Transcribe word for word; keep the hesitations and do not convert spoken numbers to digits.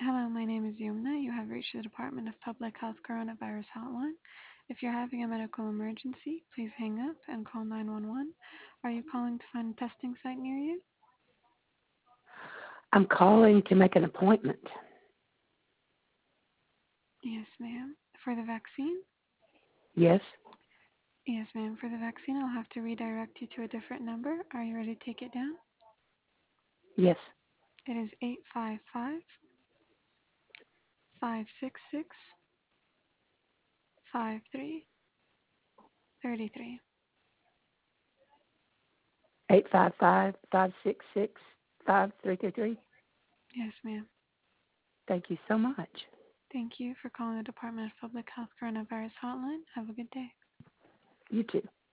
Hello, my name is Yumna. You have reached the Department of Public Health Coronavirus Hotline. If you're having a medical emergency, please hang up and call nine one one. Are you calling to find a testing site near you? I'm calling to make an appointment. Yes, ma'am. For the vaccine? Yes? Yes, ma'am. For the vaccine, I'll have to redirect you to a different number. Are you ready to take it down? Yes. It is eight five five, five six six, five three three three. Eight five five five six six five three three three. Yes, ma'am. Thank you so much. Thank you for calling the Department of Public Health Coronavirus Hotline. Have a good day. You too.